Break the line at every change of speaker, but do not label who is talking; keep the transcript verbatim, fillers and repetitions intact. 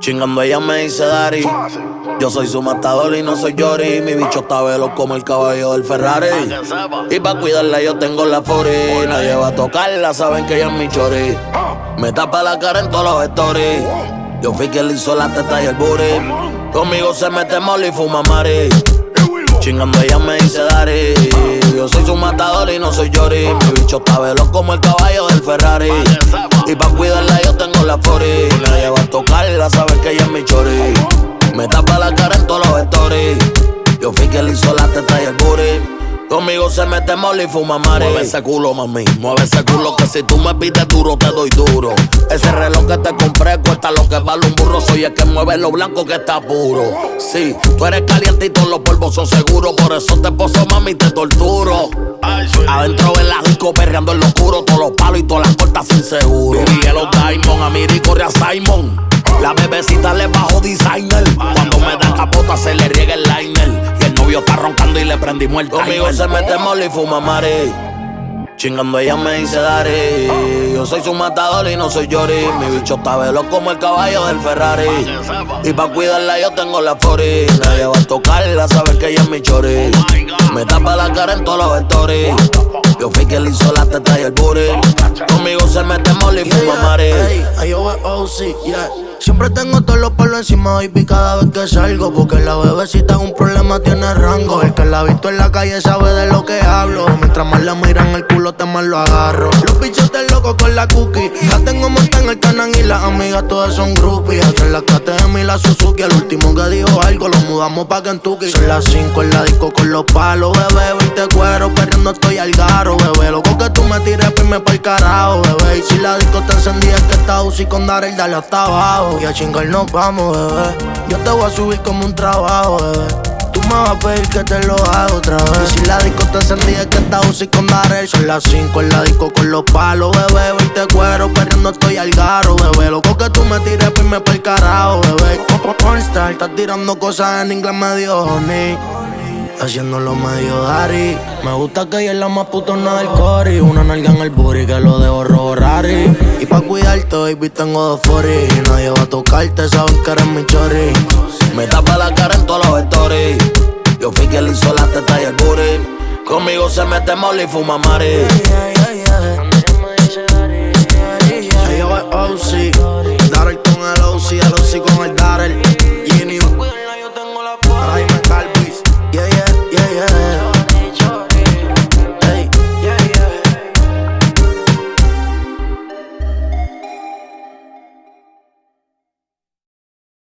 Chingando ella me dice Dari. Yo soy su matador y no soy Yori. Mi bicho está veloz como el caballo del Ferrari. Y pa' cuidarla yo tengo la Fori. Nadie va a tocarla, saben que ella es mi chori. Me tapa la cara en todos los stories. Yo fui quien le hizo la teta y el booty. Conmigo se mete Molly y fuma Mari. Chingando ella me dice Dari. Yo soy su matador y no soy Yori. Mi bicho está veloz como el caballo del Ferrari. Y pa' cuidarla yo tengo la Fori. Nadie va a tocarla, sabe que ella es mi chori. Me tapa la cara en todos los stories. Yo fui quien le hizo la teta y el booty. Conmigo se mete Molly y fuma Mari. Mueve ese culo, mami, mueve ese culo, que si tú me pides duro, te doy duro. Ese reloj que te compré cuesta lo que vale un burro. Soy el que mueve lo blanco que está puro. Sí, tú eres caliente y todos los polvos son seguros. Por eso te poso, mami, te torturo. Adentro en la disco perreando en lo oscuro. Todos los palos y todas las puertas sin seguro. Y el Diamond, a Miri corre a Simon. La bebecita le bajo designer. Cuando me da capota se le riega el liner. Y el novio está roncando y le prendimos el timer. Conmigo se mete Molly y fuma Mari. Chingando ella me dice Dari. Yo soy su matador y no soy Yori. Mi bicho está veloz como el caballo del Ferrari. Y pa' cuidarla yo tengo la Fori. Nadie va a tocarla, sabe que ella es mi chori. Me tapa la cara en todos los stories. Yo fui quien le hizo la teta y el booty. Conmigo se mete Molly y fuma Mari.
Hey, yo O C, yeah. Siempre tengo todos los pelos encima, baby, cada vez que salgo. Porque la bebecita es un problema, tiene rango. El que la ha visto en la calle sabe de lo que hablo. Mientras más la miran el culo, te más lo agarro. Los bichos te locos con la cookie. La tengo montada en el canal y las amigas todas son groupies. Entre la K T M y la Suzuki. El último que dijo algo, lo mudamos pa' Kentucky. Son las cinco en la disco con los palos, bebé. veinte cuero, perdiendo estoy al garo, bebé. Loco que tú me tires, pirme pa'l carajo, bebé. Y si la disco te encendida es que está U C I con Darel, dale hasta abajo. Y a chingar nos vamos, bebé. Yo te voy a subir como un trabajo, bebé. Tú me vas a pedir que te lo haga otra vez. Y si la disco te encendida es que está U C I con Darel. Son las cinco en la disco con los palos, bebé. veinte cuero, perdiendo estoy al garo, bebé. Loco que tú me tires, pirme pa'l carajo, bebé. Pornstar, estás tirando cosas en inglés medio honey. Haciéndolo medio Dari. Me gusta que ella es la más putona del cori. Una nalga en el booty que lo dejo robo rari. Y pa' cuidarte, baby, tengo dos foris. Nadie va a tocarte, saben que eres mi chori.
Me tapa la cara en todos los stories. Yo fui quien le hizo la teta y el booty. Conmigo se mete Molly y fuma Mari.
Hey, yo, O C.